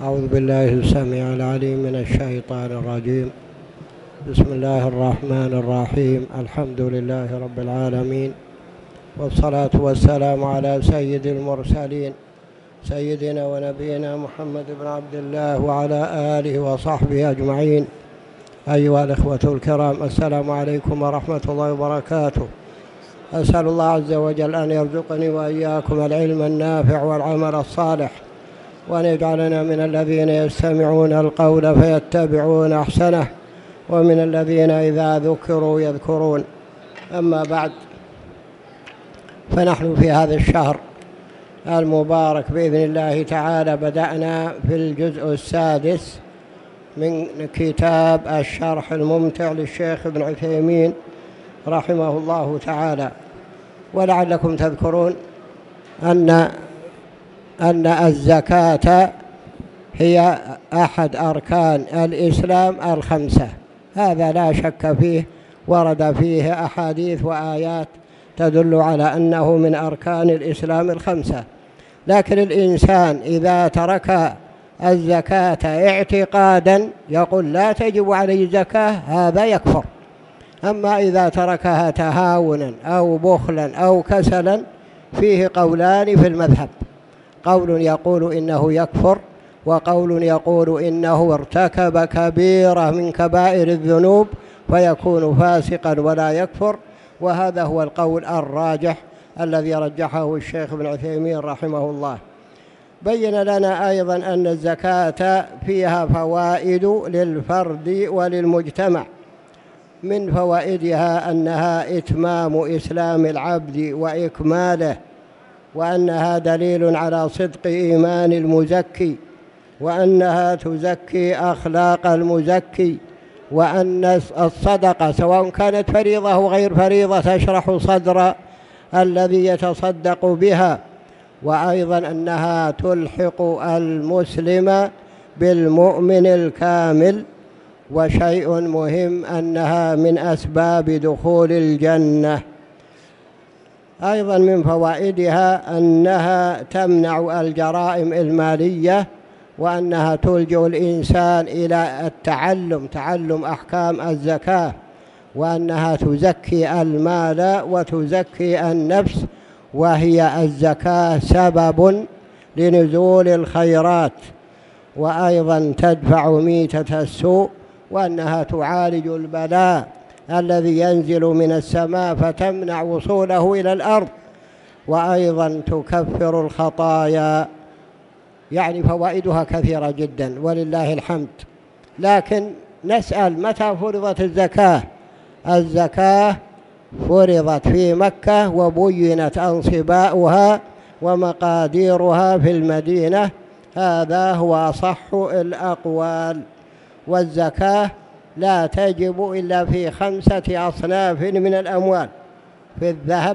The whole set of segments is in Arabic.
أعوذ بالله السميع العليم من الشيطان الرجيم. بسم الله الرحمن الرحيم. الحمد لله رب العالمين، والصلاة والسلام على سيد المرسلين سيدنا ونبينا محمد بن عبد الله وعلى آله وصحبه أجمعين. أيها الإخوة الكرام، السلام عليكم ورحمة الله وبركاته. أسأل الله عز وجل أن يرزقني وإياكم العلم النافع والعمل الصالح، وأن يجعلنا من الذين يستمعون القول فيتبعون أحسنه، ومن الذين إذا ذكروا يذكرون. أما بعد، فنحن في هذا الشهر المبارك بإذن الله تعالى بدأنا في الجزء السادس من كتاب الشرح الممتع للشيخ ابن عثيمين رحمه الله تعالى. ولعلكم تذكرون أن الزكاة هي أحد أركان الإسلام الخمسة، هذا لا شك فيه، ورد فيه أحاديث وآيات تدل على أنه من أركان الإسلام الخمسة. لكن الإنسان إذا ترك الزكاة اعتقادا يقول لا تجب عليه الزكاة، هذا يكفر. أما إذا تركها تهاونا أو بخلا أو كسلا فيه قولان في المذهب، قول يقول إنه يكفر، وقول يقول إنه ارتكب كبيرة من كبائر الذنوب فيكون فاسقا ولا يكفر. وهذا هو القول الراجح الذي رجحه الشيخ ابن عثيمين رحمه الله. بين لنا أيضا أن الزكاة فيها فوائد للفرد وللمجتمع. من فوائدها أنها إتمام إسلام العبد وإكماله، وأنها دليل على صدق إيمان المزكي، وأنها تزكي أخلاق المزكي، وأن الصدقة سواء كانت فريضة أو غير فريضة تشرح صدر الذي يتصدق بها، وأيضا أنها تلحق المسلم بالمؤمن الكامل. وشيء مهم أنها من أسباب دخول الجنة. أيضا من فوائدها أنها تمنع الجرائم المالية، وأنها تلجئ الإنسان إلى تعلم أحكام الزكاة، وأنها تزكي المال وتزكي النفس، وهي الزكاة سبب لنزول الخيرات، وأيضا تدفع ميتة السوء، وأنها تعالج البلاء الذي ينزل من السماء فتمنع وصوله إلى الأرض، وأيضا تكفر الخطايا. يعني فوائدها كثيرة جدا ولله الحمد. لكن نسأل متى فرضت الزكاة؟ الزكاة فرضت في مكة، وبينت أنصباؤها ومقاديرها في المدينة، هذا هو أصح الأقوال. والزكاة لا تجب إلا في 5 أصناف من الأموال: في الذهب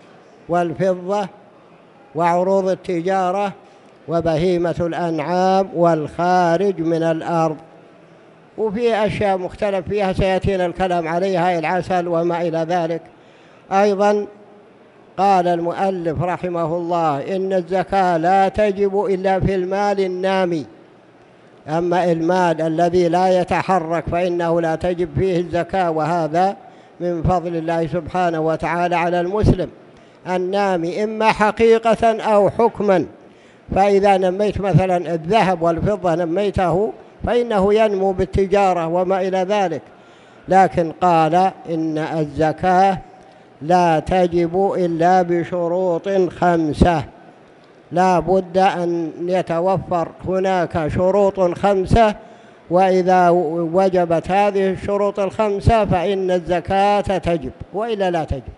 والفضة وعروض التجارة وبهيمة الأنعام والخارج من الأرض. وفي أشياء مختلف فيها سيأتينا الكلام عليها، العسل وما إلى ذلك. أيضا قال المؤلف رحمه الله إن الزكاة لا تجب إلا في المال النامي، أما المال الذي لا يتحرك فإنه لا تجب فيه الزكاة، وهذا من فضل الله سبحانه وتعالى على المسلم. النامي إما حقيقة أو حكما، فإذا نميت مثلا الذهب والفضة نميته فإنه ينمو بالتجارة وما إلى ذلك. لكن قال إن الزكاة لا تجب إلا بشروط 5، لا بد أن يتوفر هناك شروط 5، وإذا وجبت هذه الشروط 5 فإن الزكاة تجب، وإلا لا تجب.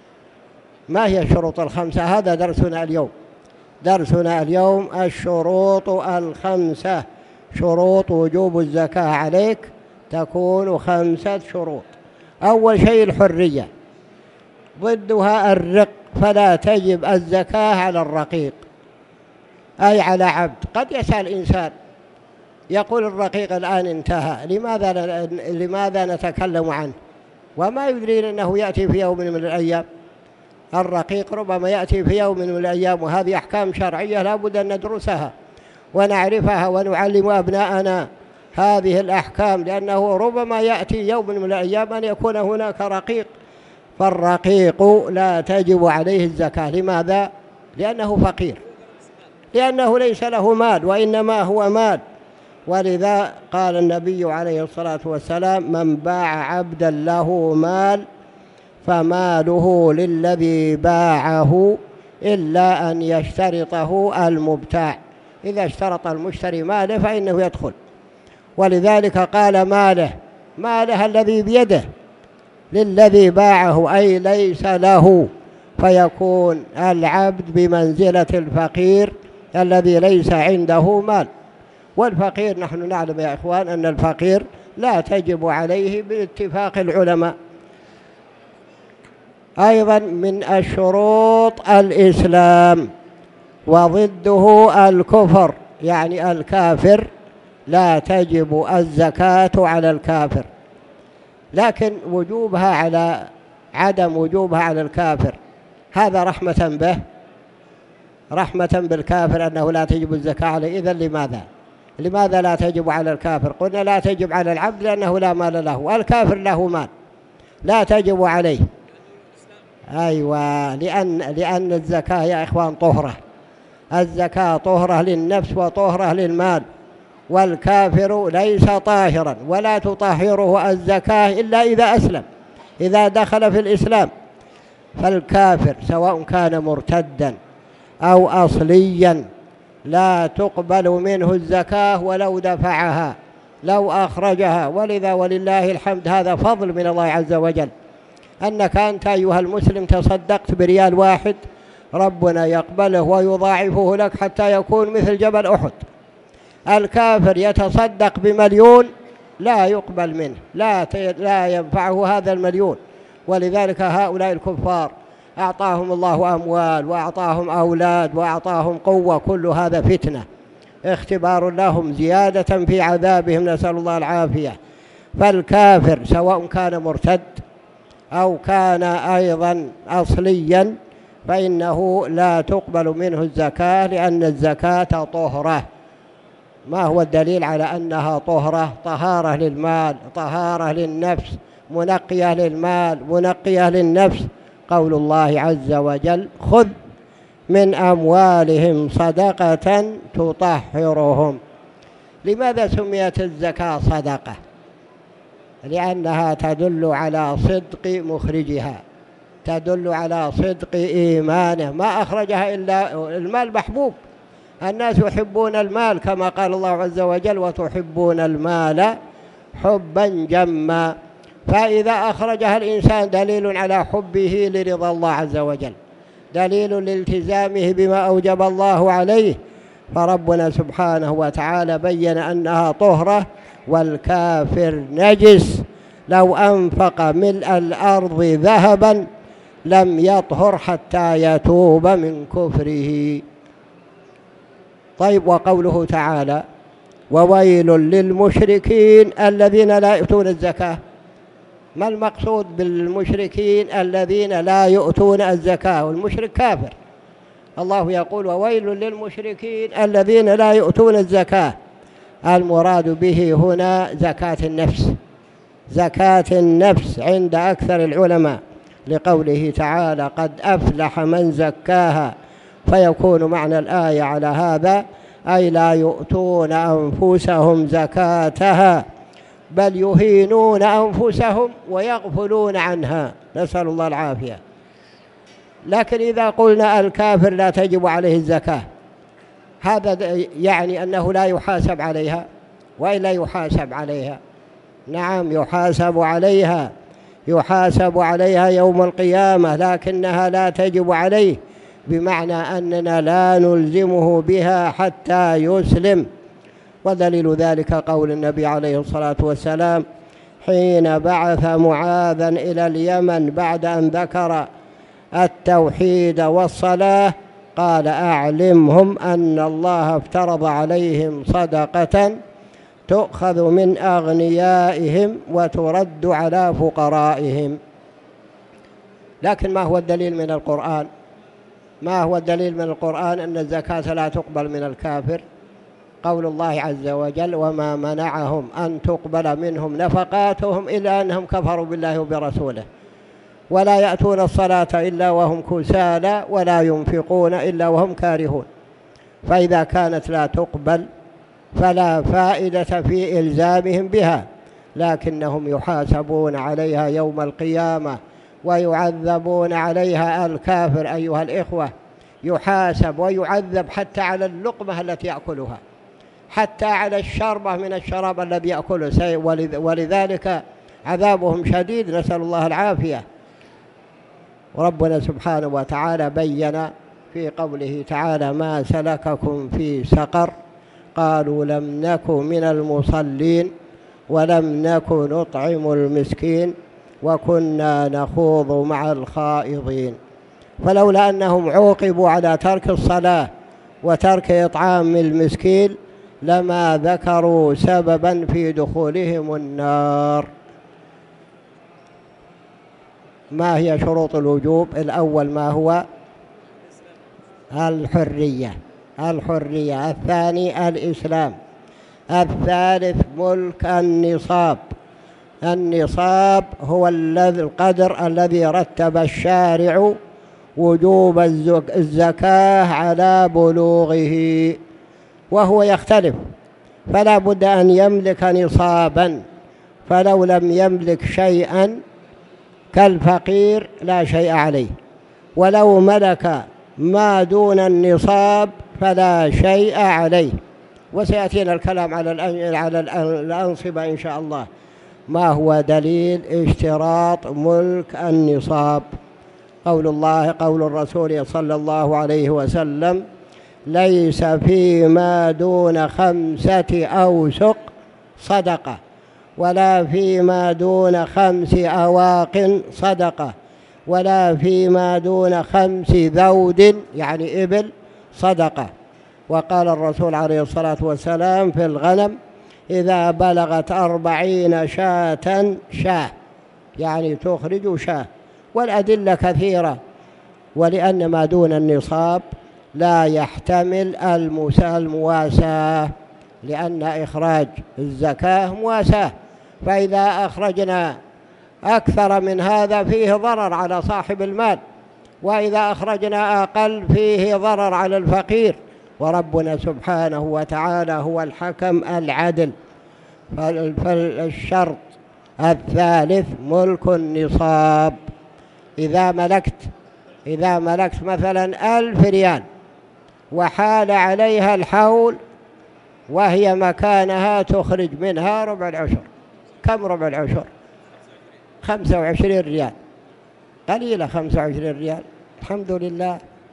ما هي الشروط 5؟ هذا درسنا اليوم الشروط 5. شروط وجوب الزكاة عليك تكون 5 شروط. أول شيء الحرية، ضدها الرق، فلا تجب الزكاة على الرقيق أي على عبد. قد يسأل إنسان يقول الرقيق الآن انتهى، لماذا نتكلم عنه وما يدري أنه يأتي في يوم من الأيام؟ الرقيق ربما يأتي في يوم من الأيام، وهذه أحكام شرعية لا بد أن ندرسها. ونعرفها ونعلم أبناءنا هذه الأحكام، لأنه ربما يأتي يوم من الأيام أن يكون هناك رقيق، فالرقيق لا تجب عليه الزكاة. لماذا؟ لأنه فقير، لأنه ليس له مال وإنما هو مال. ولذا قال النبي عليه الصلاة والسلام: من باع عبدا له مال فماله للذي باعه إلا أن يشترطه المبتاع. إذا اشترط المشتري ماله فإنه يدخل. ولذلك قال ماله الذي بيده للذي باعه، أي ليس له، فيكون العبد بمنزلة الفقير الذي ليس عنده مال. والفقير نحن نعلم يا إخوان أن الفقير لا تجب عليه باتفاق العلماء. أيضا من الشروط الإسلام، وضده الكفر، يعني الكافر لا تجب الزكاة على الكافر، لكن عدم وجوبها على الكافر هذا رحمة به، رحمة بالكافر أنه لا تجب الزكاة عليه. إذن لماذا لا تجب على الكافر؟ قلنا لا تجب على العبد لأنه لا مال له، والكافر له مال لا تجب عليه. أيوة، لأن الزكاة يا إخوان طهرة، الزكاة طهرة للنفس وطهرة للمال، والكافر ليس طاهرا ولا تطهره الزكاة إلا إذا أسلم، إذا دخل في الإسلام. فالكافر سواء كان مرتدا أو أصليا لا تقبل منه الزكاة ولو دفعها، لو أخرجها. ولذا ولله الحمد هذا فضل من الله عز وجل، أنك أنت أيها المسلم تصدقت بريال واحد ربنا يقبله ويضاعفه لك حتى يكون مثل جبل أحد. الكافر يتصدق بمليون لا يقبل منه، لا ينفعه هذا المليون. ولذلك هؤلاء الكفار أعطاهم الله أموال وأعطاهم أولاد وأعطاهم قوة، كل هذا فتنة، اختبار لهم زيادة في عذابهم، نسأل الله العافية. فالكافر سواء كان مرتد أو كان أيضا أصليا فإنه لا تقبل منه الزكاة، لأن الزكاة طهرة. ما هو الدليل على أنها طهرة؟ طهارة للمال، طهارة للنفس، منقية للمال، منقية للنفس. قول الله عز وجل: خذ من أموالهم صدقة تطهرهم. لماذا سميت الزكاة صدقة؟ لأنها تدل على صدق مخرجها، تدل على صدق إيمانه، ما أخرجها إلا المال محبوب، الناس يحبون المال كما قال الله عز وجل: وتحبون المال حبا جما. فإذا أخرجها الإنسان دليل على حبه لرضا الله عز وجل، دليل لالتزامه بما أوجب الله عليه. فربنا سبحانه وتعالى بين أنها طهرة. والكافر نجس، لو أنفق ملء الأرض ذهبا لم يطهر حتى يتوب من كفره. طيب، وقوله تعالى: وويل للمشركين الذين لا يؤتون الزكاة. ما المقصود بالمشركين الذين لا يؤتون الزكاة؟ والمشرك كافر. الله يقول: وويل للمشركين الذين لا يؤتون الزكاة. المراد به هنا زكاة النفس، زكاة النفس عند أكثر العلماء، لقوله تعالى: قد أفلح من زكاها. فيكون معنى الآية على هذا، أي لا يؤتون أنفسهم زكاتها، بل يهينون أنفسهم ويغفلون عنها، نسأل الله العافية. لكن إذا قلنا الكافر لا تجب عليه الزكاة، هذا يعني أنه لا يحاسب عليها، وإلا يحاسب عليها. نعم، يحاسب عليها يوم القيامة، لكنها لا تجب عليه، بمعنى أننا لا نلزمه بها حتى يسلم. ودليل ذلك قول النبي عليه الصلاة والسلام حين بعث معاذا إلى اليمن بعد أن ذكر التوحيد والصلاة، قال: أعلمهم أن الله افترض عليهم صدقة تؤخذ من أغنيائهم وترد على فقرائهم. لكن ما هو الدليل من القرآن؟ ما هو الدليل من القرآن أن الزكاة لا تقبل من الكافر؟ قول الله عز وجل: وما منعهم أن تقبل منهم نفقاتهم إلا أنهم كفروا بالله وبرسوله ولا يأتون الصلاة إلا وهم كسالى ولا ينفقون إلا وهم كارهون. فإذا كانت لا تقبل فلا فائدة في إلزامهم بها، لكنهم يحاسبون عليها يوم القيامة ويعذبون عليها. الكافر أيها الإخوة يحاسب ويعذب حتى على اللقمة التي يأكلها، حتى على الشربة من الشراب الذي يأكله، ولذلك عذابهم شديد، نسأل الله العافية. وربنا سبحانه وتعالى بين في قوله تعالى: ما سلككم في سقر قالوا لم نك من المصلين ولم نك نطعم المسكين وكنا نخوض مع الخائضين. فلولا أنهم عوقبوا على ترك الصلاة وترك إطعام المسكين لما ذكروا سببا في دخولهم النار. ما هي شروط الوجوب؟ الأول ما هو؟ الحرية. الثاني الإسلام. الثالث ملك النصاب. النصاب هو القدر الذي رتب الشارع وجوب الزكاة على بلوغه، وهو يختلف، فلا بد أن يملك نصابا، فلو لم يملك شيئا كالفقير لا شيء عليه، ولو ملك ما دون النصاب فلا شيء عليه. وسيأتينا الكلام على الأنصبة إن شاء الله. ما هو دليل اشتراط ملك النصاب؟ قول الرسول صلى الله عليه وسلم: ليس فيما دون 5 أوسق صدقة، ولا فيما دون 5 أواق صدقة، ولا فيما دون 5 ذود يعني إبل صدقة. وقال الرسول عليه الصلاة والسلام في الغنم: إذا بلغت 40 شاة يعني تخرج شاة. والأدلة كثيرة، ولأن ما دون النصاب لا يحتمل المواساة، لأن إخراج الزكاة مواساة، فإذا أخرجنا أكثر من هذا فيه ضرر على صاحب المال، وإذا أخرجنا أقل فيه ضرر على الفقير. وربنا سبحانه وتعالى هو الحكم العدل. فالشرط الثالث ملك النصاب. إذا ملكت مثلا 1000 ريال وحال عليها الحول وهي مكانها تخرج منها ربع العشر. كم ربع العشر؟ 25 ريال. قليلة 25 ريال، الحمد لله.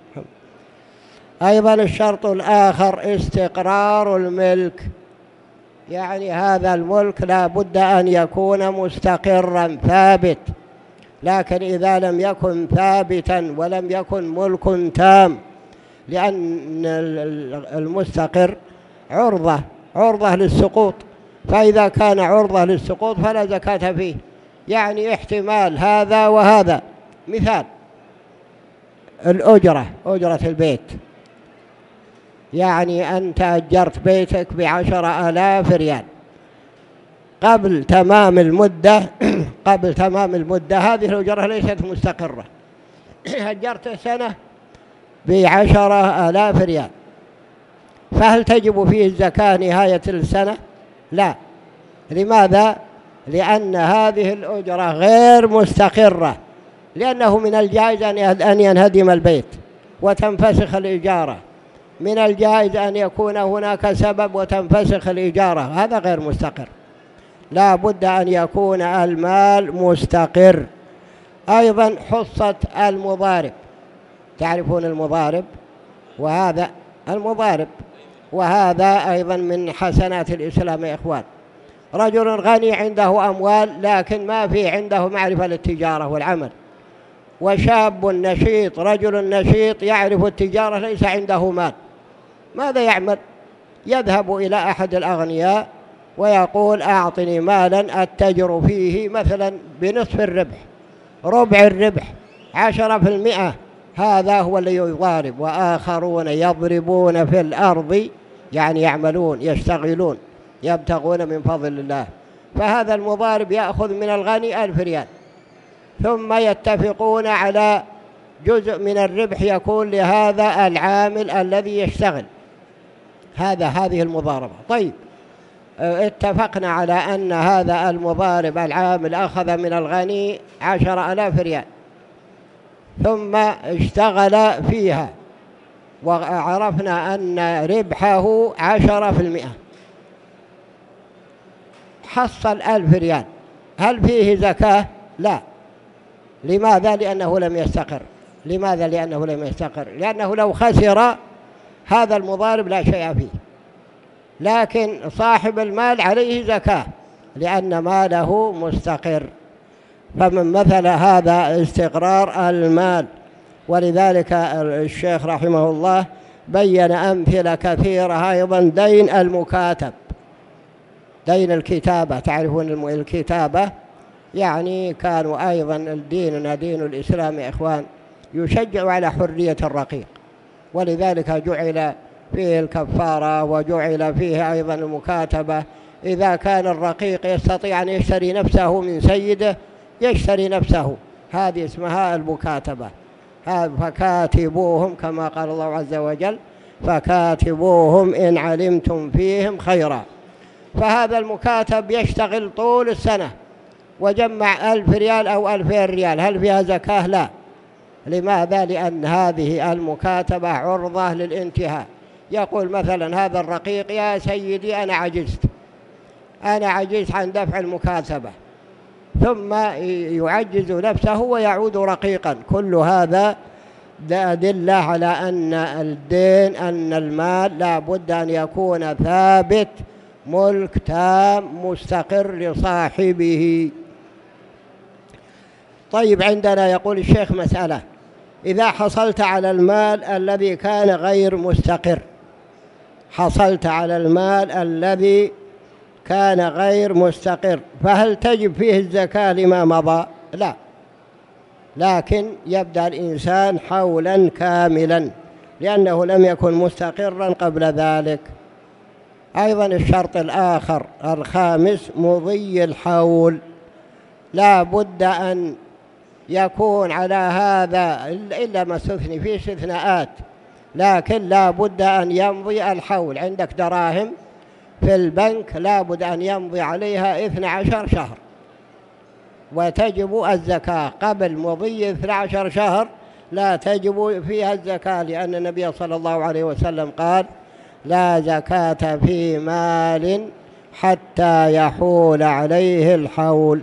أيضا الشرط الآخر استقرار الملك، يعني هذا الملك لا بد أن يكون مستقرا ثابت. لكن إذا لم يكن ثابتا ولم يكن ملك تام، لأن المستقر عرضة للسقوط، فإذا كان عرضة للسقوط فلا زكاة فيه. يعني احتمال هذا وهذا. مثال أجرة البيت، يعني أنت أجرت بيتك ب10,000 ريال قبل تمام المدة هذه الأجرة ليست مستقرة. أجرت سنة ب10,000 ريال، فهل تجب فيه الزكاة نهاية السنة؟ لا. لماذا؟ لأن هذه الأجرة غير مستقرة، لأنه من الجائز أن ينهدم البيت وتنفسخ الإجارة، من الجائز أن يكون هناك سبب وتنفسخ الإجارة، هذا غير مستقر. لا بد أن يكون المال مستقر. أيضا حصة المضارب، تعرفون المضارب؟ وهذا أيضا من حسنات الإسلام يا إخوان. رجل غني عنده أموال لكن ما في عنده معرفة للتجارة والعمل، وشاب نشيط، رجل نشيط يعرف التجارة ليس عنده مال، ماذا يعمل؟ يذهب إلى أحد الأغنياء ويقول: أعطني مالا أتجر فيه مثلا بنصف الربح، ربع الربح، 10%. هذا هو اللي يضارب. وآخرون يضربون في الأرض يعني يعملون يشتغلون يبتغون من فضل الله. فهذا المضارب يأخذ من الغني 1000 ريال، ثم يتفقون على جزء من الربح يكون لهذا العامل الذي يشتغل. هذه المضاربة. طيب، اتفقنا على أن هذا المضارب العامل أخذ من الغني 10,000 ريال، ثم اشتغل فيها، وعرفنا أن ربحه 10%، حصل 1000 ريال. هل فيه زكاة؟ لا. لماذا؟ لأنه لم يستقر. لماذا؟ لأنه لم يستقر، لأنه لو خسر هذا المضارب لا شيء فيه، لكن صاحب المال عليه زكاة لأن ماله مستقر. فمن مثل هذا استقرار المال. ولذلك الشيخ رحمه الله بين أمثلة كثيرة. أيضا دين المكاتب، دين الكتابة، تعرفون الكتابة، يعني كانوا أيضا ديننا دين الإسلام يا إخوان يشجع على حرية الرقيق، ولذلك جعل فيه الكفارة وجعل فيه أيضا المكاتبة. إذا كان الرقيق يستطيع أن يشتري نفسه من سيده يشتري نفسه، هذه اسمها المكاتبة. فكاتبوهم كما قال الله عز وجل فكاتبوهم إن علمتم فيهم خيرا. فهذا المكاتب يشتغل طول السنة وجمع 1000 ريال أو 2000 ريال، هل فيها زكاة؟ لا. لماذا؟ لأن هذه المكاتبة عرضة للانتهاء. يقول مثلا هذا الرقيق يا سيدي أنا عجزت عن دفع المكاتبة، ثم يعجز نفسه ويعود رقيقا. كل هذا أدلة على أن الدين، أن المال لا بد أن يكون ثابت، ملك تام مستقر لصاحبه. طيب، عندنا يقول الشيخ مسألة: إذا حصلت على المال الذي كان غير مستقر، حصلت على المال الذي كان غير مستقر، فهل تجب فيه الزكاة لما مضى؟ لا، لكن يبدأ الإنسان حولا كاملا لأنه لم يكن مستقرا قبل ذلك. أيضا الشرط الآخر الخامس مضي الحول، لا بد أن يكون على هذا، إلا ما استثني فيه استثناءات، لكن لا بد أن يمضي الحول. عندك دراهم في البنك لا بد أن يمضي عليها 12 شهر وتجب الزكاة. قبل مضي 12 شهر لا تجب فيها الزكاة، لأن النبي صلى الله عليه وسلم قال: لا زكاة في مال حتى يحول عليه الحول.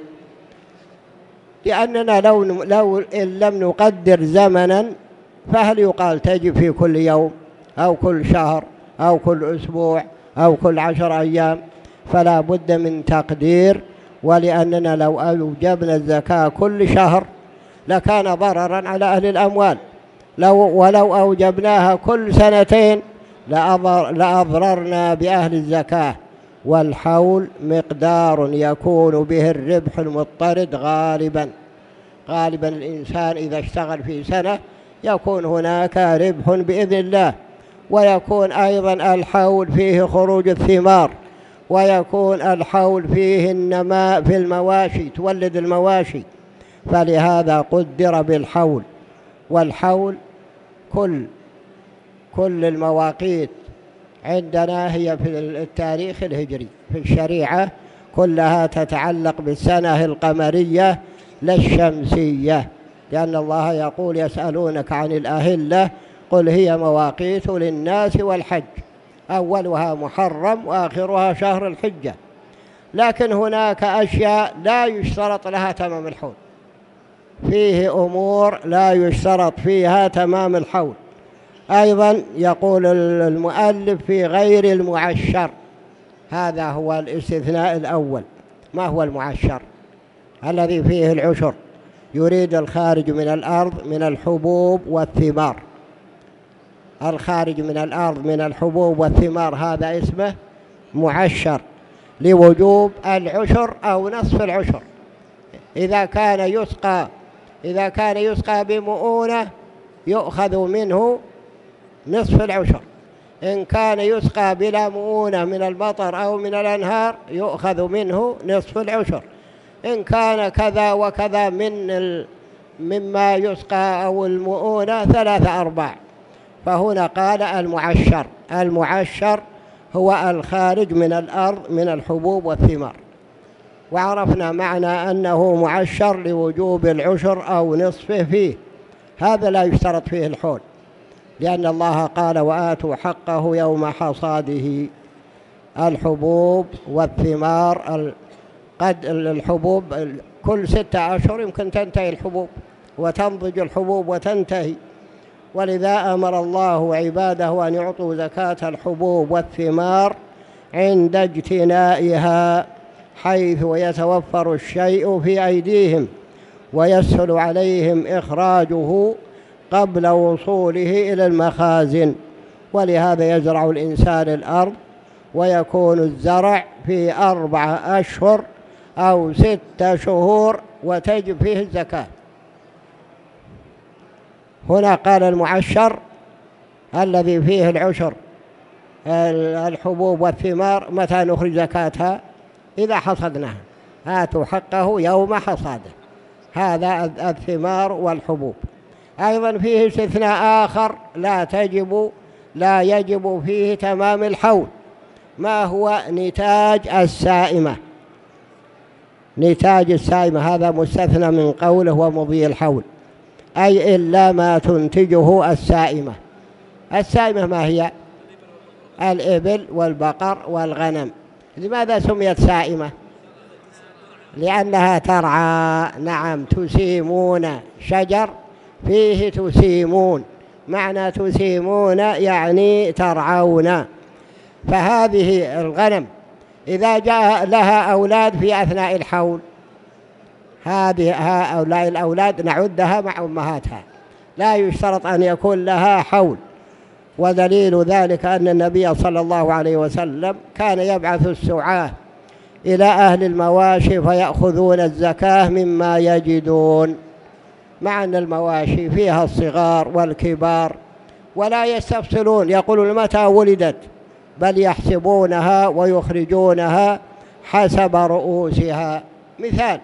لأننا لو إن لم نقدر زمنا فهل يقال تجب في كل يوم أو كل شهر أو كل أسبوع أو كل 10 أيام؟ فلا بد من تقدير. ولأننا لو أوجبنا الزكاة كل شهر لكان ضررا على أهل الأموال، ولو أوجبناها كل سنتين لأضررنا بأهل الزكاة. والحول مقدار يكون به الربح المضطرد غالبا الإنسان إذا اشتغل في سنة يكون هناك ربح بإذن الله، ويكون أيضا الحول فيه خروج الثمار، ويكون الحول فيه النماء في المواشي، تولد المواشي. فلهذا قدر بالحول. والحول كل المواقيت عندنا هي في التاريخ الهجري، في الشريعة كلها تتعلق بالسنة القمرية لا الشمسية، لأن الله يقول: يسألونك عن الأهلة قل هي مواقيت للناس والحج، أولها محرم وآخرها شهر الحجة. لكن هناك أشياء لا يشترط لها تمام الحول، فيه أمور لا يشترط فيها تمام الحول. أيضا يقول المؤلف: في غير المعشر. هذا هو الاستثناء الأول. ما هو المعشر؟ الذي فيه العشر، يريد الخارج من الأرض من الحبوب والثمار. الخارج من الأرض من الحبوب والثمار هذا اسمه معشر، لوجوب العشر أو نصف العشر. إذا كان يسقى بمؤونة يؤخذ منه نصف العشر، إن كان يسقى بلا مؤونة من المطر أو من الأنهار يؤخذ منه نصف العشر. إن كان كذا وكذا مما يسقى أو المؤونة 3/4. فهنا قال المعشر. المعشر هو الخارج من الأرض من الحبوب والثمار. وعرفنا معنى أنه معشر لوجوب العشر أو نصفه فيه. هذا لا يشترط فيه الحول، لأن الله قال وآتوا حقه يوم حصاده. الحبوب والثمار قد الحبوب كل 6 أشهر يمكن تنتهي الحبوب وتنضج الحبوب وتنتهي، ولذا أمر الله عباده أن يعطوا زكاة الحبوب والثمار عند اجتنائها، حيث يتوفر الشيء في أيديهم ويسهل عليهم إخراجه قبل وصوله إلى المخازن. ولهذا يزرع الإنسان الأرض ويكون الزرع في 4 أشهر أو 6 شهور وتجب فيه الزكاة. هنا قال المعشر الذي فيه العشر الحبوب والثمار متى نخرج زكاتها؟ إذا حصدناها. آتوا حقه يوم حصاده. هذا الثمار والحبوب. أيضا فيه استثناء آخر لا يجب فيه تمام الحول. ما هو نتاج السائمة؟ نتاج السائمة هذا مستثنى من قوله ومضي الحول، أي إلا ما تنتجه السائمة. السائمة ما هي؟ الإبل والبقر والغنم. لماذا سميت سائمة؟ لأنها ترعى. نعم، تسيمون شجر فيه تسيمون، معنى تسيمون يعني ترعون. فهذه الغنم إذا جاء لها أولاد في أثناء الحول، هؤلاء الأولاد نعدها مع أمهاتها، لا يشترط أن يكون لها حول. ودليل ذلك أن النبي صلى الله عليه وسلم كان يبعث السعاة إلى أهل المواشي فيأخذون الزكاة مما يجدون، مع أن المواشي فيها الصغار والكبار ولا يستفصلون يقولون متى ولدت، بل يحسبونها ويخرجونها حسب رؤوسها. مثال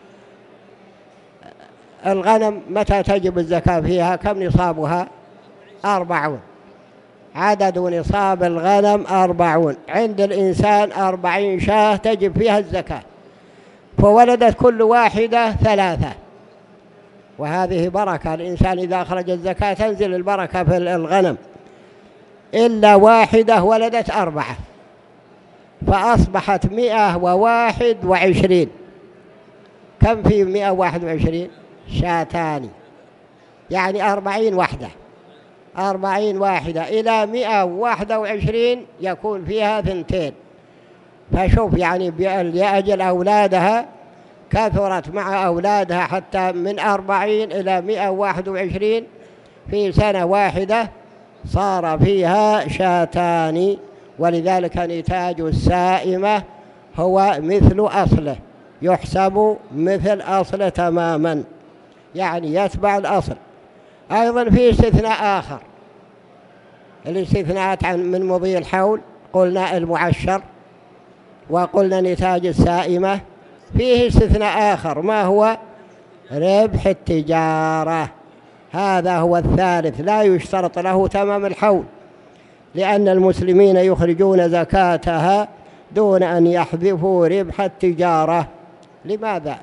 الغنم متى تجب الزكاة فيها؟ كم نصابها؟ 40. عدد نصاب الغنم 40. عند الإنسان 40 شاة تجب فيها الزكاة، فولدت كل واحدة 3. وهذه بركة. الإنسان إذا أخرج الزكاة تنزل البركة في الغنم. إلا واحدة ولدت 4 فأصبحت 121. كم في 121؟ شاتان، يعني 40 وحدة. 40 واحدة إلى 121 يكون فيها 2. فشوف يعني لأجل أولادها كثرت مع أولادها حتى من 40 إلى 121 في سنة واحدة صار فيها شاتان. ولذلك نتاج السائمة هو مثل أصله، يحسب مثل أصله تماما، يعني يتبع الأصل. أيضا في استثناء آخر. الاستثناءات من مضي الحول قلنا المعشر وقلنا نتاج السائمة. فيه استثناء آخر، ما هو؟ ربح التجارة. هذا هو الثالث، لا يشترط له تمام الحول، لأن المسلمين يخرجون زكاتها دون أن يحذفوا ربح التجارة. لماذا؟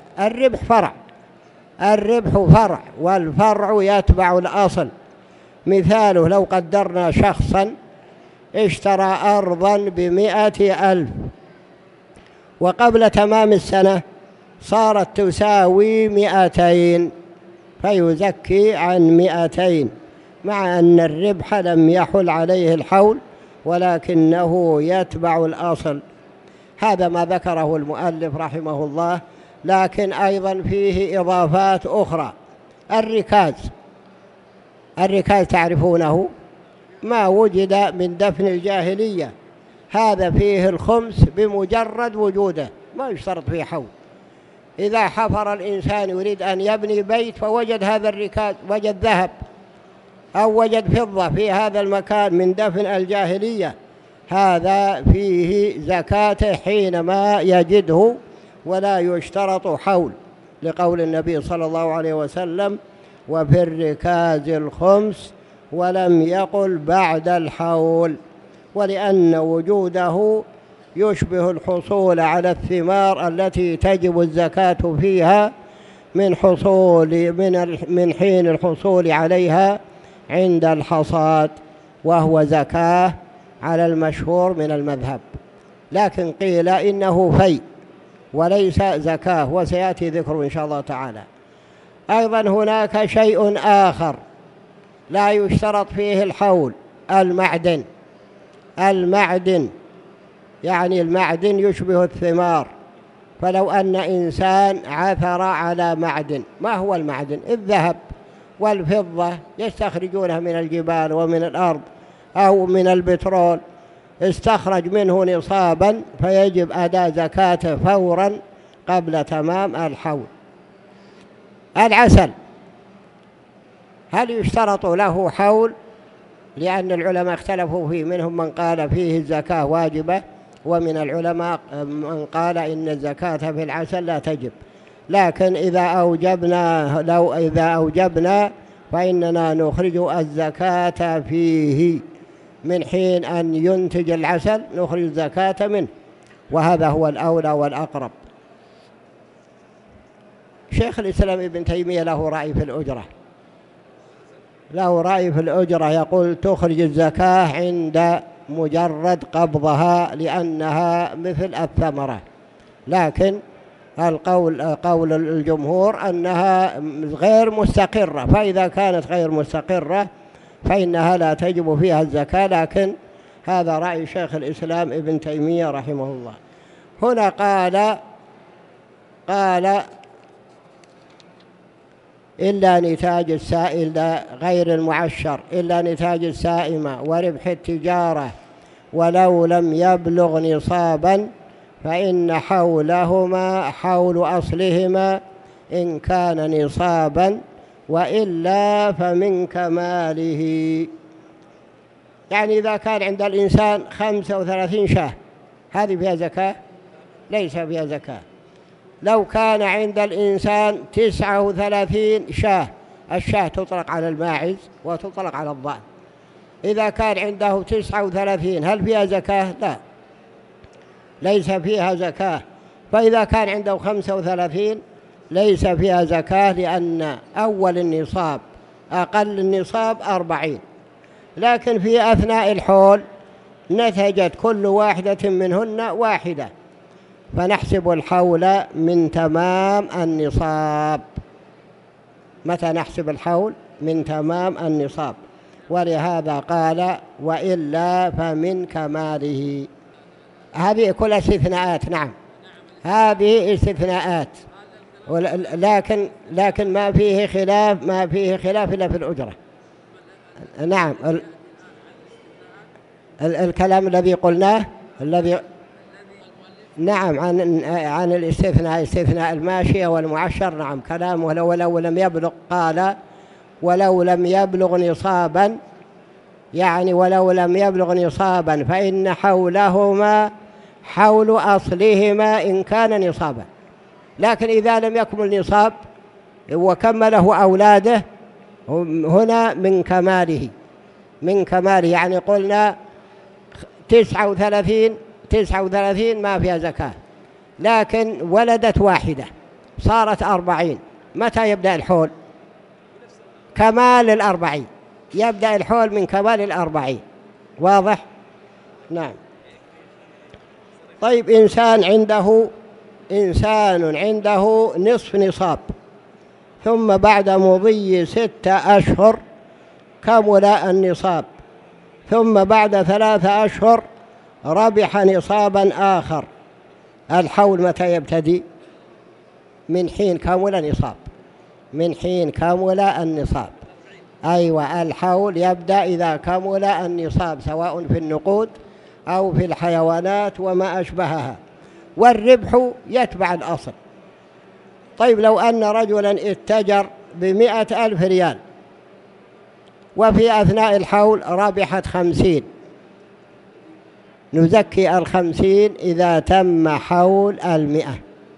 الربح فرع والفرع يتبع الأصل. مثاله لو قدرنا شخصا اشترى أرضا ب100,000 وقبل تمام السنة صارت تساوي 200 فيزكي عن 200، مع أن الربح لم يحل عليه الحول ولكنه يتبع الأصل. هذا ما ذكره المؤلف رحمه الله. لكن أيضا فيه إضافات أخرى. الركاز تعرفونه، ما وجد من دفن الجاهلية، هذا فيه الخمس بمجرد وجوده، ما يشترط فيه حول. إذا حفر الإنسان يريد أن يبني بيت فوجد هذا الركاز، وجد ذهب أو وجد فضة في هذا المكان من دفن الجاهلية، هذا فيه زكاة حينما يجده، ولا يشترط حول، لقول النبي صلى الله عليه وسلم: وفي الركاز الخمس، ولم يقل بعد الحول، ولأن وجوده يشبه الحصول على الثمار التي تجب الزكاة فيها من حين الحصول عليها عند الحصاد، وهو زكاة على المشهور من المذهب. لكن قيل إنه في وليس زكاة، وسيأتي ذكره إن شاء الله تعالى. أيضا هناك شيء آخر لا يشترط فيه الحول: المعدن، يعني المعدن يشبه الثمار. فلو أن إنسان عثر على معدن، ما هو المعدن؟ الذهب والفضة، يستخرجونها من الجبال ومن الأرض أو من البترول، استخرج منه نصابا، فيجب أداء زكاته فورا قبل تمام الحول. العسل هل يشترط له حول؟ لأن العلماء اختلفوا فيه، منهم من قال فيه الزكاة واجبة، ومن العلماء من قال إن الزكاة في العسل لا تجب. لكن إذا أوجبنا فإننا نخرج الزكاة فيه من حين أن ينتج العسل، نخرج الزكاة منه، وهذا هو الأولى والأقرب. شيخ الإسلام ابن تيمية له رأي في الأجرة، يقول تخرج الزكاة عند مجرد قبضها لأنها مثل الثمرة، لكن قول الجمهور أنها غير مستقرة، فإذا كانت غير مستقرة فإنها لا تجب فيها الزكاة. لكن هذا رأي شيخ الإسلام ابن تيمية رحمه الله. هنا قال إلا نتاج السائل غير المعشر، إلا نتاج السائمة وربح التجارة ولو لم يبلغ نصابا، فإن حولهما حول أصلهما إن كان نصابا، وإلا فمن كماله. يعني إذا كان عند الإنسان 35 شاة، هذه فيها زكاة؟ ليس فيها زكاة. لو كان عند الإنسان 39 شاة، الشاة تطلق على الماعز وتطلق على الضأن. إذا كان عنده 39 هل فيها زكاة؟ لا، ليس فيها زكاة. فإذا كان عنده 35 ليس فيها زكاة، لأن أول النصاب أقل النصاب 40، لكن في أثناء الحول نتجت كل واحدة منهن واحدة، فنحسب الحول من تمام النصاب. متى نحسب الحول؟ من تمام النصاب. ولهذا قال وإلا فمن كماله. هذه كلها استثناءات. نعم، هذه استثناءات، لكن ما فيه خلاف إلا في الأجرة. نعم، الكلام الذي قلناه نعم عن الاستثناء، استثناء الماشية والمعشر. نعم، كلام ولو لم يبلغ، قال ولو لم يبلغ نصابا، يعني ولو لم يبلغ نصابا فإن حولهما حول أصلهما إن كان نصابا. لكن إذا لم يكمل نصاب وكمله أولاده، هنا من كماله، يعني قلنا 39 ما فيها زكاة، لكن ولدت واحدة صارت 40، متى يبدأ الحول؟ كمال 40، يبدأ الحول من كمال 40. واضح؟ نعم. طيب، إنسان عنده نصف نصاب، ثم بعد مضي 6 أشهر كمل النصاب، ثم بعد 3 أشهر ربح نصابا آخر، الحول متى يبتدي؟ من حين كمل النصاب. أيوة، الحول يبدأ إذا كمل النصاب، سواء في النقود أو في الحيوانات وما أشبهها، والربح يتبع الأصل. طيب، لو أن رجلا اتجر ب100,000 ريال، وفي أثناء الحول ربحت 50. نزكي 50 إذا تم حول 100.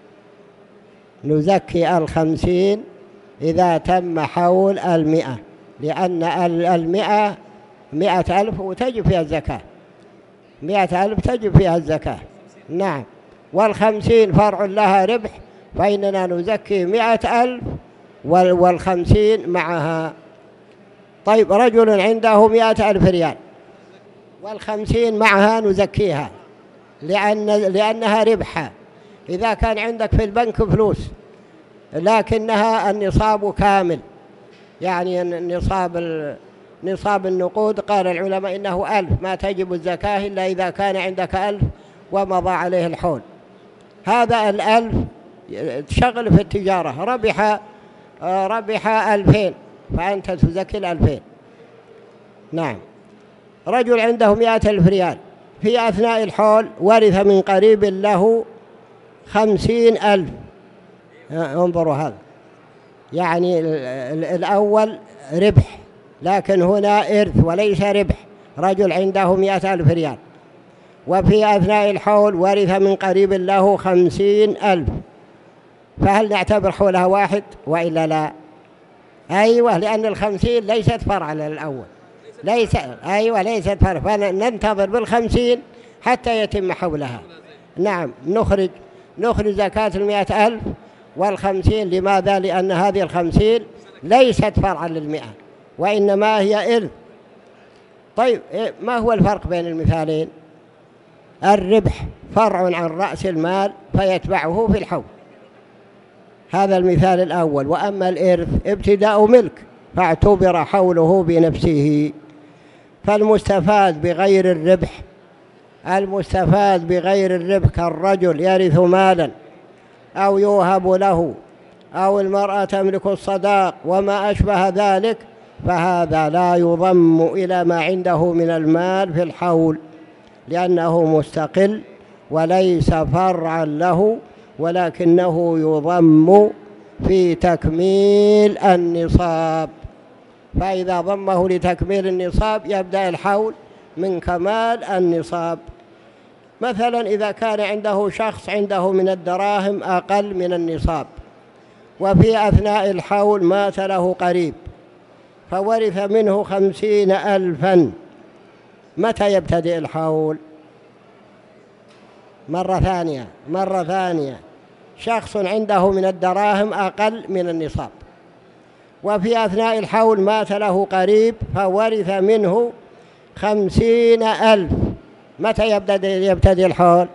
نزكي 50 إذا تم حول 100، لأن 100 100,000 وتجب فيها الزكاة. 100,000 تجب فيها الزكاة. نعم. 50 فرع لها ربح، فإننا نزكي 100,000 50 معها. طيب، رجل عنده 100,000 ريال 50 معها نزكيها لأنها ربحة. إذا كان عندك في البنك فلوس لكنها النصاب كامل، يعني نصاب النقود، قال العلماء إنه 1000، ما تجب الزكاة إلا إذا كان عندك 1000 ومضى عليه الحول. هذا 1000 تشغل في التجارة، ربح 2000، فأنت تزكي 2000. نعم. رجل عنده 100,000 ريال، في أثناء الحول ورث من قريب له 50,000. انظروا هذا، يعني الأول ربح، لكن هنا إرث وليس ربح. رجل عنده 100,000 ريال، وفي أثناء الحول ورث من قريب له 50,000، فهل نعتبر حولها واحد وإلا لا؟ أيوة، لأن 50 ليست فرع للأول، ليست فرع، فننتظر 50 حتى يتم حولها. نعم. نخرج زكاة 100,000 وال50. لماذا؟ لأن هذه 50 ليست فرعا 100، وإنما هي إرث. طيب، ما هو الفرق بين المثالين؟ الربح فرع عن رأس المال فيتبعه في الحول، هذا المثال الأول. وأما الإرث ابتداء ملك فاعتبر حوله بنفسه. فالمستفاد بغير الربح كالرجل يرث مالا أو يوهب له، أو المرأة تملك الصداق وما أشبه ذلك، فهذا لا يضم إلى ما عنده من المال في الحول، لأنه مستقل وليس فرعا له، ولكنه يضم في تكميل النصاب. فإذا ضمه لتكميل النصاب يبدأ الحول من كمال النصاب. مثلا إذا كان عنده شخص عنده من الدراهم أقل من النصاب، وفي أثناء الحول مات له قريب فورث منه 50,000، متى يبتدئ الحول؟ مرة ثانية. شخص عنده من الدراهم أقل من النصاب، وفي أثناء الحول مات له قريب فورث منه 50,000، متى يبتدئ الحول؟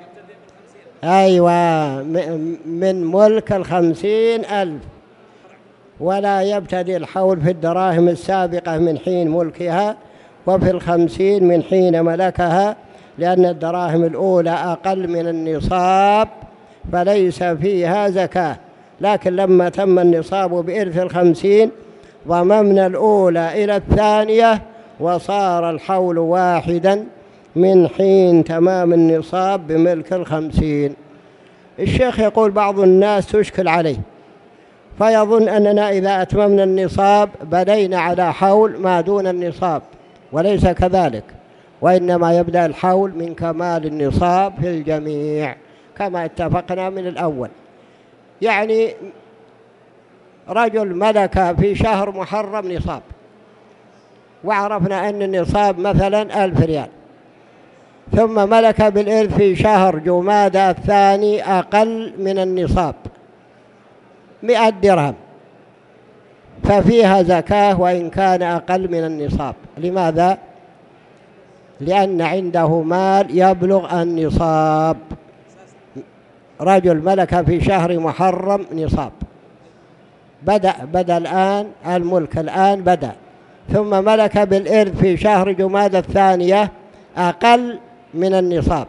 أيوة، من ملك 50,000، ولا يبتدئ الحول في الدراهم السابقة من حين ملكها، وفي 50 من حين ملكها، لأن الدراهم الأولى أقل من النصاب فليس فيها زكاة. لكن لما تم النصاب بإرث 50 ضممنا الأولى إلى الثانية، وصار الحول واحدا من حين تمام النصاب بملك 50. الشيخ يقول بعض الناس تشكل عليه فيظن أننا إذا أتممنا النصاب بدينا على حول ما دون النصاب، وليس كذلك، وإنما يبدأ الحول من كمال النصاب في الجميع كما اتفقنا من الأول. يعني رجل ملك في شهر محرم نصاب، وعرفنا أن النصاب مثلا 1000 ريال، ثم ملك بالإرث في شهر جمادى الثاني أقل من النصاب 100 درهم، ففيها زكاة وإن كان أقل من النصاب. لماذا؟ لأن عنده مال يبلغ النصاب. رجل ملك في شهر محرم نصاب، بدأ الآن الملك، الآن بدأ، ثم ملك بالإرث في شهر جمادى الثانية أقل من النصاب،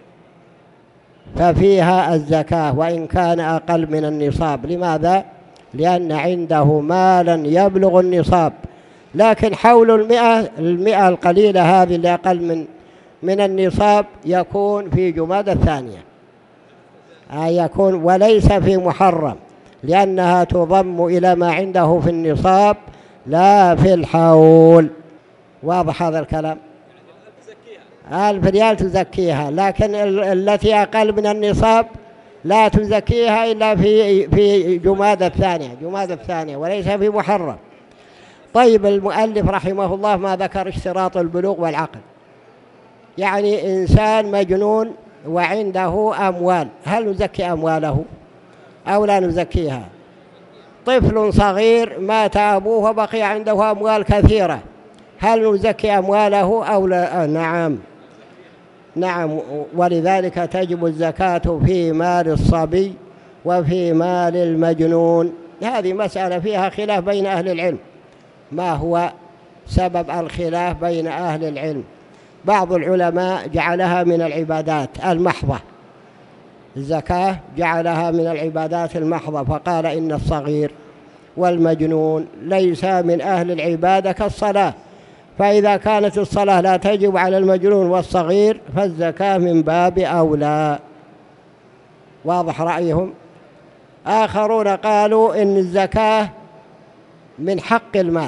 ففيها الزكاة وإن كان أقل من النصاب. لماذا؟ لأن عنده مالا يبلغ النصاب. لكن حول 100 القليلة هذه اللي أقل من النصاب يكون في جمادى الثانية، يكون وليس في محرم، لأنها تضم إلى ما عنده في النصاب لا في الحول. واضح هذا الكلام؟ 1000 ريال تزكيها، لكن التي أقل من النصاب لا تزكيها إلا في جمادى الثانية وليس في محرم. طيب، المؤلف رحمه الله ما ذكر اشتراط البلوغ والعقل. يعني إنسان مجنون وعنده أموال، هل نزكي أمواله أو لا نزكيها؟ طفل صغير مات أبوه وبقي عنده أموال كثيرة، هل نزكي أمواله أو لا؟ نعم، ولذلك تجب الزكاة في مال الصبي وفي مال المجنون. هذه مسألة فيها خلاف بين أهل العلم. ما هو سبب الخلاف بين أهل العلم؟ بعض العلماء جعلها من العبادات المحضة، الزكاة جعلها من العبادات المحضة، فقال إن الصغير والمجنون ليس من أهل العبادة كالصلاة، فإذا كانت الصلاة لا تجب على المجنون والصغير فالزكاة من باب أولى. واضح رأيهم؟ آخرون قالوا إن الزكاة من حق المال،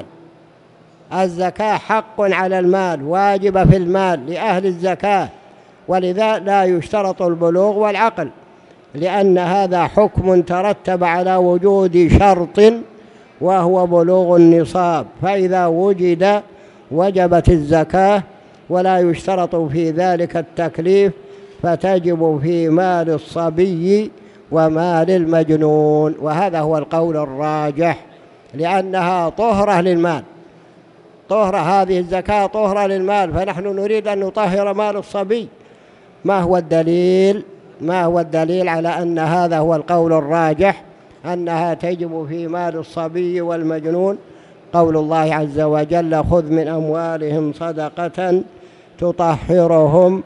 الزكاة حق على المال، واجبة في المال لأهل الزكاة، ولذا لا يشترط البلوغ والعقل، لأن هذا حكم ترتب على وجود شرط وهو بلوغ النصاب، فإذا وجد وجبت الزكاة، ولا يشترط في ذلك التكليف، فتجب في مال الصبي ومال المجنون. وهذا هو القول الراجح، لأنها طهرة للمال، طهرة، هذه الزكاة طهرة للمال، فنحن نريد أن نطهر مال الصبي. ما هو الدليل على أن هذا هو القول الراجح، أنها تجب في مال الصبي والمجنون؟ قول الله عز وجل: خذ من أموالهم صدقة تطهرهم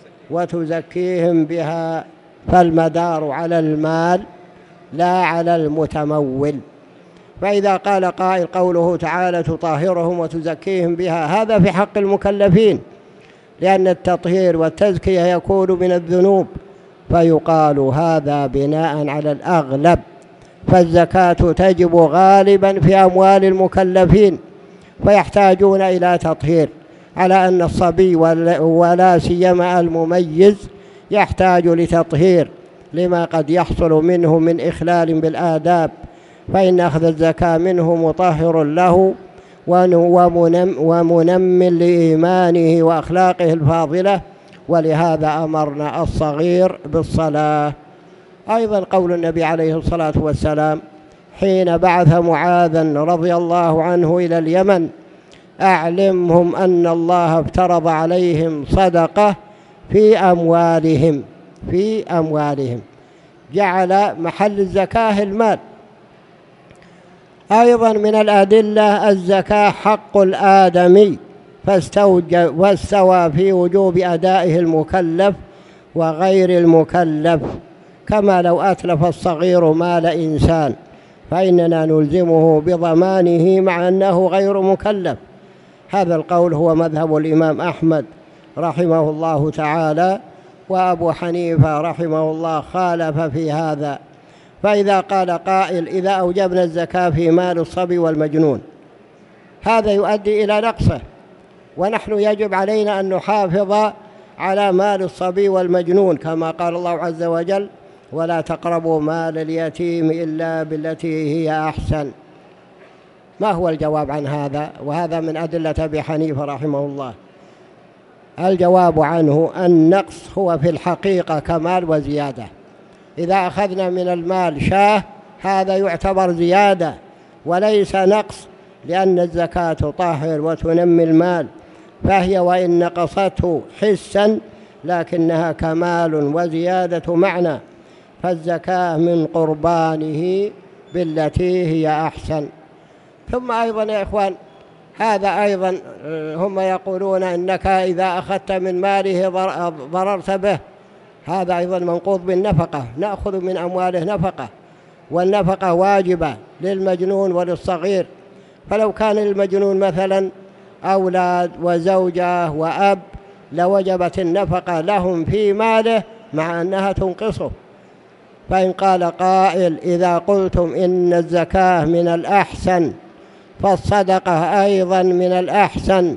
وتزكيهم بها. فالمدار على المال لا على المتمول. فإذا قال قائل قوله تعالى تطهرهم وتزكيهم بها، هذا في حق المكلفين، لأن التطهير والتزكية يكون من الذنوب، فيقال هذا بناء على الأغلب، فالزكاة تجب غالبا في أموال المكلفين، فيحتاجون إلى تطهير، على أن الصبي ولا سيما المميز يحتاج لتطهير لما قد يحصل منه من إخلال بالآداب، فإن أخذ الزكاة منه مطهر له ومنم لإيمانه وأخلاقه الفاضلة، ولهذا أمرنا الصغير بالصلاة. أيضا قول النبي عليه الصلاة والسلام حين بعث معاذا رضي الله عنه إلى اليمن: أعلمهم أن الله افترض عليهم صدقة في أموالهم، جعل محل الزكاة المال. أيضا من الأدلة الزكاة حق الآدمي، فاستوى في وجوب أدائه المكلف وغير المكلف، كما لو أتلف الصغير مال إنسان فإننا نلزمه بضمانه مع أنه غير مكلف. هذا القول هو مذهب الإمام أحمد رحمه الله تعالى، وأبو حنيفة رحمه الله خالف في هذا. فإذا قال قائل إذا أوجبنا الزكاة في مال الصبي والمجنون، هذا يؤدي إلى نقصه، ونحن يجب علينا أن نحافظ على مال الصبي والمجنون، كما قال الله عز وجل: ولا تقربوا مال اليتيم إلا بالتي هي أحسن. ما هو الجواب عن هذا؟ وهذا من أدلة أبي حنيفة رحمه الله. الجواب عنه: النقص هو في الحقيقة كمال وزيادة. إذا أخذنا من المال شاه هذا يعتبر زيادة وليس نقص، لأن الزكاة تطهر وتنمي المال، فهي وإن نقصته حسا لكنها كمال وزيادة معنى، فالزكاة من قربانه بالتي هي أحسن. ثم أيضا يا إخوان، هذا أيضا هم يقولون إنك إذا أخذت من ماله ضررت به، هذا أيضا منقوض بالنفقة، نأخذ من أمواله نفقة، والنفقة واجبة للمجنون وللصغير، فلو كان المجنون مثلا أولاد وزوجة وأب لوجبت النفقة لهم في ماله مع أنها تنقصه. فإن قال قائل إذا قلتم إن الزكاة من الأحسن فالصدقة أيضا من الأحسن،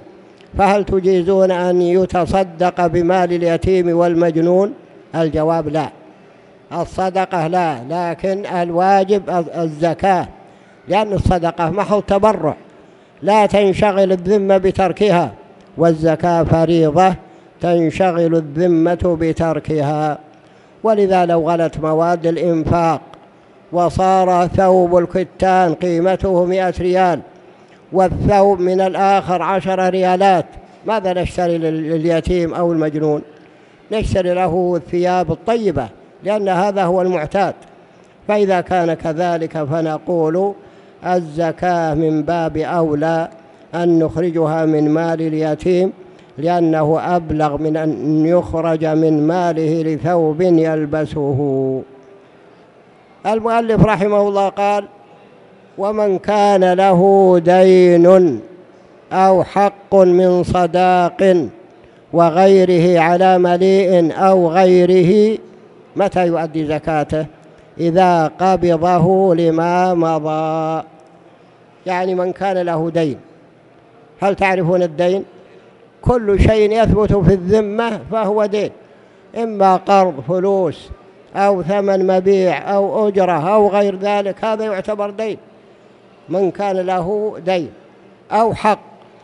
فهل تجيزون أن يتصدق بمال اليتيم والمجنون؟ الجواب لا، الصدقة لا، لكن الواجب الزكاة، لأن الصدقة محض تبرع لا تنشغل الذمة بتركها، والزكاة فريضة تنشغل الذمة بتركها. ولذا لو غلت مواد الإنفاق وصار ثوب الكتان قيمته 100 ريال والثوب من الآخر 10 ريالات، ماذا نشتري لليتيم أو المجنون؟ نشتري له الثياب الطيبة، لأن هذا هو المعتاد. فإذا كان كذلك فنقول الزكاة من باب أولى أن نخرجها من مال اليتيم، لأنه أبلغ من أن يخرج من ماله لثوب يلبسه. المؤلف رحمه الله قال: ومن كان له دين أو حق من صداق وغيره على مليء أو غيره، متى يؤدي زكاته؟ إذا قبضه لما مضى. يعني من كان له دين، هل تعرفون الدين؟ كل شيء يثبت في الذمة فهو دين، إما قرض فلوس أو ثمن مبيع أو أجرة أو غير ذلك، هذا يعتبر دين. من كان له دين أو حق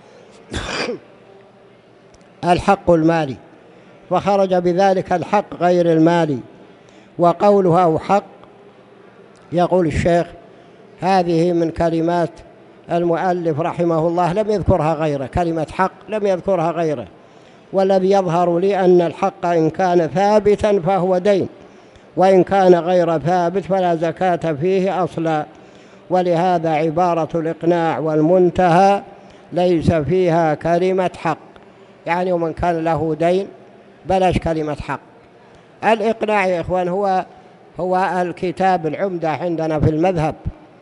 الحق المالي، فخرج بذلك الحق غير المالي. وقوله أو حق، يقول الشيخ هذه من كلمات المؤلف رحمه الله لم يذكرها غيره، كلمة حق لم يذكرها غيره. والذي يظهر لي أن الحق إن كان ثابتا فهو دين، وإن كان غير ثابت فلا زكاة فيه أصلا. ولهذا عبارة الإقناع والمنتهى ليس فيها كلمة حق، يعني ومن كان له دين بلاش كلمة حق. الإقناع يا إخوان هو الكتاب العمدة عندنا في المذهب،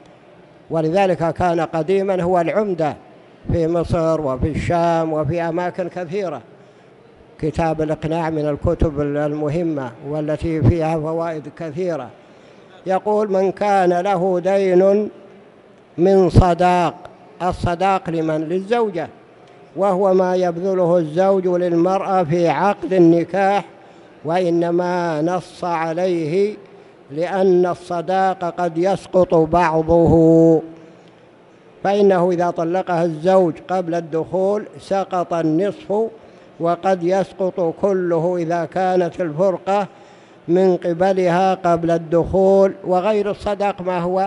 ولذلك كان قديما هو العمدة في مصر وفي الشام وفي أماكن كثيرة. كتاب الإقناع من الكتب المهمة والتي فيها فوائد كثيرة. يقول: من كان له دين من صداق. الصداق لمن؟ للزوجة، وهو ما يبذله الزوج للمرأة في عقد النكاح، وإنما نص عليه لأن الصداق قد يسقط بعضه، فإنه إذا طلقها الزوج قبل الدخول سقط النصف، وقد يسقط كله إذا كانت الفرقة من قبلها قبل الدخول. وغير الصداق ما هو؟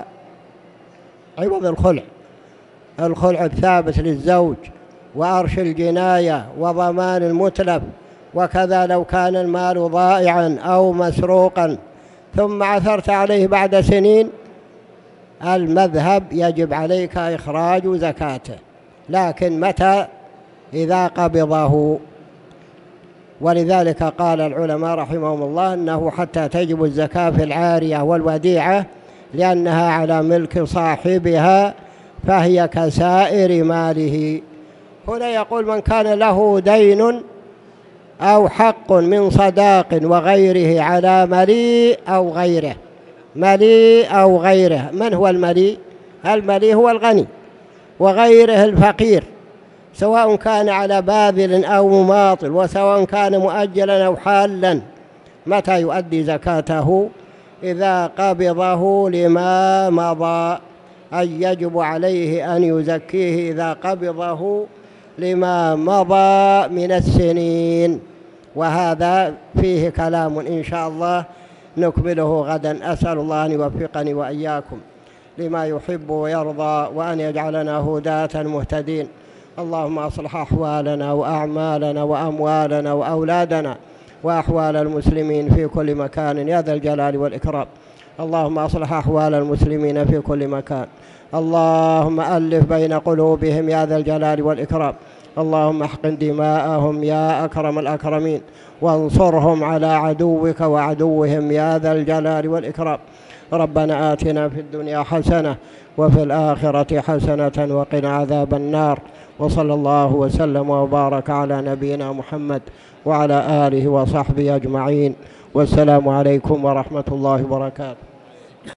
عوض الخلع، الخلع الثابت للزوج، وأرش الجناية، وضمان المتلف. وكذا لو كان المال ضائعا أو مسروقا ثم عثرت عليه بعد سنين، المذهب يجب عليك إخراج زكاته، لكن متى؟ إذا قبضه. ولذلك قال العلماء رحمهم الله أنه حتى تجب الزكاة في العارية والوديعة، لأنها على ملك صاحبها فهي كسائر ماله. هنا يقول: من كان له دين أو حق من صداق وغيره على مليء أو غيره. مليء أو غيره، من هو المليء؟ المليء هو الغني، وغيره الفقير، سواء كان على باذل أو مماطل، وسواء كان مؤجلا أو حالا. متى يؤدي زكاته؟ إذا قبضه لما مضى، أي يجب عليه أن يزكيه إذا قبضه لما مضى من السنين. وهذا فيه كلام إن شاء الله نكمله غدا. أسأل الله أن يوفقني وإياكم لما يحب ويرضى، وأن يجعلنا هداة مهتدين. اللهم أصلح أحوالنا وأعمالنا وأموالنا وأولادنا وأحوال المسلمين في كل مكان يا ذا الجلال والإكرام. اللهم أصلح أحوال المسلمين في كل مكان. اللهم ألف بين قلوبهم يا ذا الجلال والإكرام. اللهم احقن دماءهم يا أكرم الأكرمين، وانصرهم على عدوك وعدوهم يا ذا الجلال والإكرام. ربنا آتنا في الدنيا حسنة وفي الآخرة حسنة وقنا عذاب النار. وصلى الله وسلم وبارك على نبينا محمد وعلى آله وصحبه أجمعين. والسلام عليكم ورحمة الله وبركاته.